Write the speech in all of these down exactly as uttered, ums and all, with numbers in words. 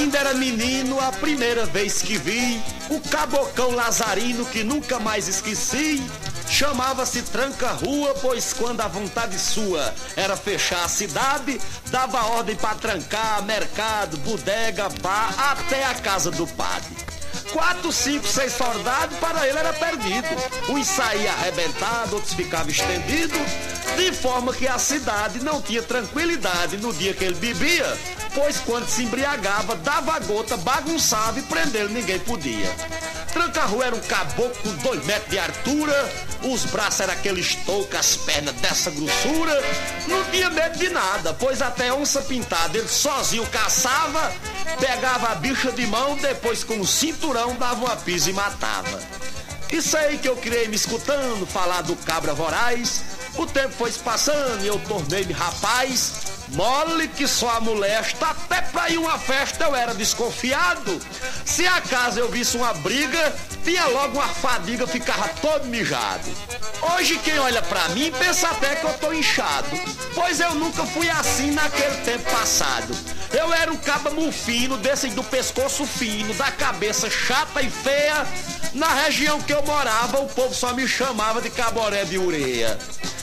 Ainda era menino a primeira vez que vi o cabocão lazarino que nunca mais esqueci. Chamava-se Tranca-Rua, pois quando a vontade sua era fechar a cidade, dava ordem para trancar mercado, bodega, bar, até a casa do padre. Quatro, cinco, seis soldados, para ele era perdido. Uns saía arrebentado, outros ficavam estendidos, de forma que a cidade não tinha tranquilidade no dia que ele bebia, pois quando se embriagava, dava gota, bagunçava e prendê-lo ninguém podia. Tranca-Rua era um caboclo com dois metros de altura, os braços eram aqueles toucos, as pernas dessa grossura. Não tinha medo de nada, pois até onça pintada ele sozinho caçava, pegava a bicha de mão, depois com o cinturão dava uma pisa e matava. Isso aí que eu criei me escutando falar do cabra voraz. O tempo foi se passando e eu tornei-me rapaz. Mole que só a molesta, até pra ir uma festa eu era desconfiado. Se acaso eu visse uma briga, tinha logo uma fadiga, ficava todo mijado. Hoje quem olha pra mim pensa até que eu tô inchado, pois eu nunca fui assim naquele tempo passado. Eu era um caba mufino, desse do pescoço fino, da cabeça chata e feia. Na região que eu morava, o povo só me chamava de caboré de ureia.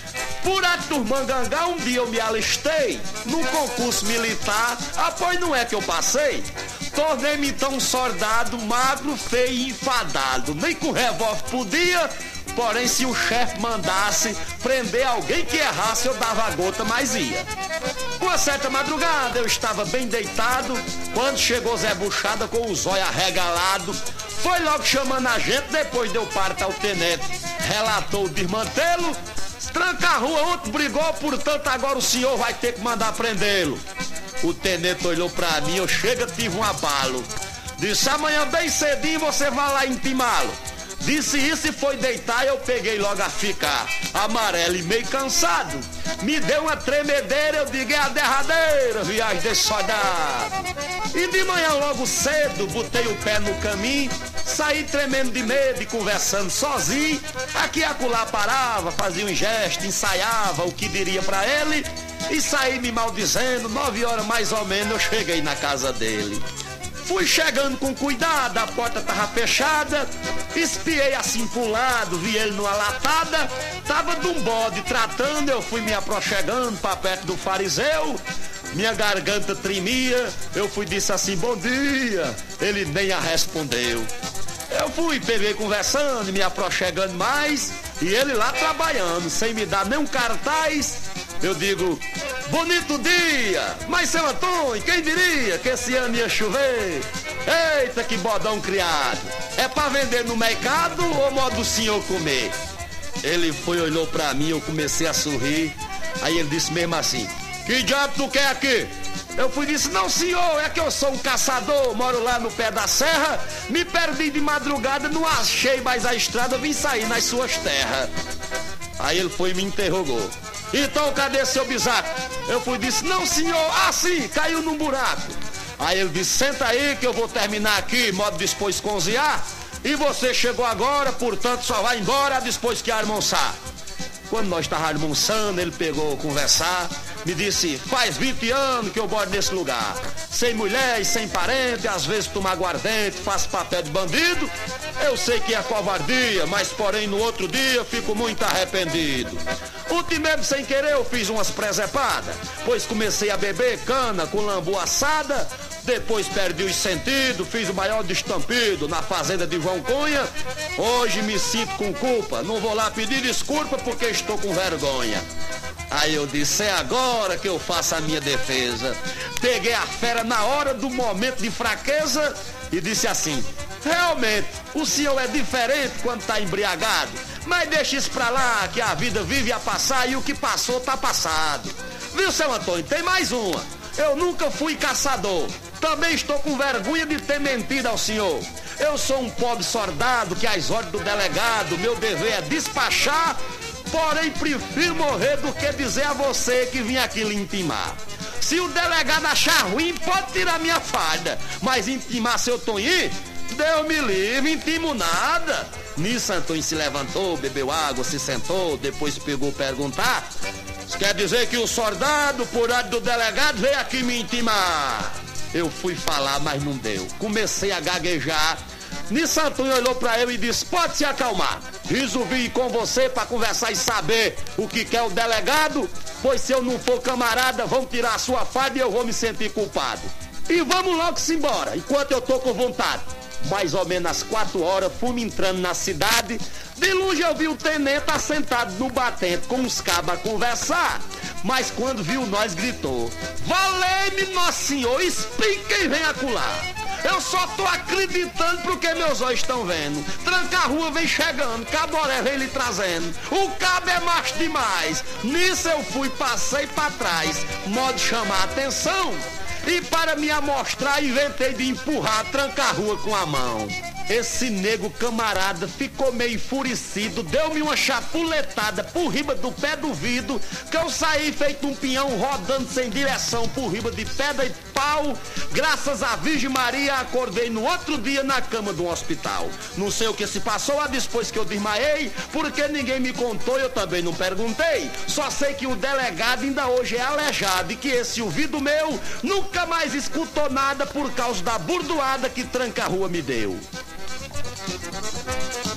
Por Aturmangangá, um dia eu me alistei num concurso militar, ah, pois não é que eu passei. Tornei-me então um soldado magro, feio e enfadado. Nem com revólver podia, porém se o chefe mandasse prender alguém que errasse, eu dava a gota, mas ia. Uma certa madrugada eu estava bem deitado, quando chegou Zé Buchada com os olhos arregalados. Foi logo chamando a gente, depois deu parte ao tenente. Relatou o desmantelo. Tranca-Rua ontem brigou, portanto agora o senhor vai ter que mandar prendê-lo. O tenente olhou pra mim, eu chega, tive um abalo. Disse, amanhã bem cedinho você vai lá intimá-lo. Disse isso e foi deitar, eu peguei logo a ficar amarelo e meio cansado. Me deu uma tremedeira, eu digo, é a derradeira viagem desse soldado. E de manhã logo cedo, botei o pé no caminho, saí tremendo de medo e conversando sozinho. Aqui e acolá parava, fazia um gesto, ensaiava o que diria pra ele e saí me maldizendo. Nove horas mais ou menos eu cheguei na casa dele. Fui chegando com cuidado, a porta tava fechada, espiei assim pro lado, vi ele numa latada, tava de um bode tratando, eu fui me aproximando pra perto do fariseu, minha garganta tremia, eu fui disse assim, bom dia, ele nem a respondeu. Eu fui, peguei conversando, me aproximando mais, e ele lá trabalhando, sem me dar nem um cartaz. Eu digo, bonito dia, mas seu Antônio, quem diria que esse ano ia chover? Eita, que bodão criado, é pra vender no mercado ou modo do senhor comer? Ele foi, olhou pra mim, eu comecei a sorrir, aí ele disse mesmo assim, que diabo tu quer aqui? Eu fui e disse, não senhor, é que eu sou um caçador, moro lá no pé da serra, me perdi de madrugada, não achei mais a estrada, vim sair nas suas terras. Aí ele foi e me interrogou. Então cadê seu bisaco? Eu fui e disse, não senhor, ah sim, caiu num buraco. Aí ele disse, senta aí que eu vou terminar aqui, modo depois cozinhar, e você chegou agora, portanto só vai embora depois que almoçar. Quando nós estávamos almoçando, ele pegou conversar, me disse, faz vinte anos que eu moro nesse lugar, sem mulher e sem parente, às vezes tomo aguardente, faço papel de bandido, eu sei que é covardia, mas porém no outro dia fico muito arrependido. Ontem mesmo sem querer eu fiz umas presepadas, pois comecei a beber cana com lambu assada, depois perdi os sentidos, fiz o maior destampido na fazenda de João Cunha, hoje me sinto com culpa, não vou lá pedir desculpa porque estou com vergonha. Aí eu disse, é agora que eu faço a minha defesa. Peguei a fera na hora do momento de fraqueza e disse assim, realmente, o senhor é diferente quando está embriagado, mas deixa isso pra lá, que a vida vive a passar e o que passou tá passado. Viu, seu Antônio, tem mais uma. Eu nunca fui caçador, também estou com vergonha de ter mentido ao senhor. Eu sou um pobre soldado que às ordens do delegado, meu dever é despachar, porém prefiro morrer do que dizer a você que vim aqui lhe intimar. Se o delegado achar ruim, pode tirar minha farda, mas intimar seu Toninho, Deus me livre, intimo nada. Nisso Antônio se levantou, bebeu água, se sentou, depois pegou perguntar, isso quer dizer que o soldado, por ordem do delegado, veio aqui me intimar. Eu fui falar, mas não deu. Comecei a gaguejar. Nisso, Antônio olhou pra eu e disse: pode se acalmar. Resolvi ir com você pra conversar e saber o que quer o delegado, pois se eu não for camarada, vão tirar a sua farda e eu vou me sentir culpado. E vamos logo se embora, enquanto eu tô com vontade. Mais ou menos às quatro horas, fomos entrando na cidade. De longe eu vi o tenente assentado no batente com os cabos a conversar. Mas quando viu nós, gritou: valei-me, nosso senhor, explique quem vem acular. Eu só tô acreditando porque meus olhos estão vendo. Tranca-rua vem chegando, Caboré vem lhe trazendo. O cabo é macho demais. Nisso eu fui, passei pra trás, modo de chamar a atenção. E para me amostrar, inventei de empurrar Tranca-rua com a mão. Esse nego camarada ficou meio enfurecido, deu-me uma chapuletada por riba do pé do vidro, que eu saí feito um pinhão rodando sem direção por riba de pedra e pau. Graças à Virgem Maria, acordei no outro dia na cama de um hospital. Não sei o que se passou a depois que eu desmaiei, porque ninguém me contou e eu também não perguntei. Só sei que o delegado ainda hoje é aleijado e que esse ouvido meu nunca mais escutou nada por causa da burdoada que Tranca-rua me deu.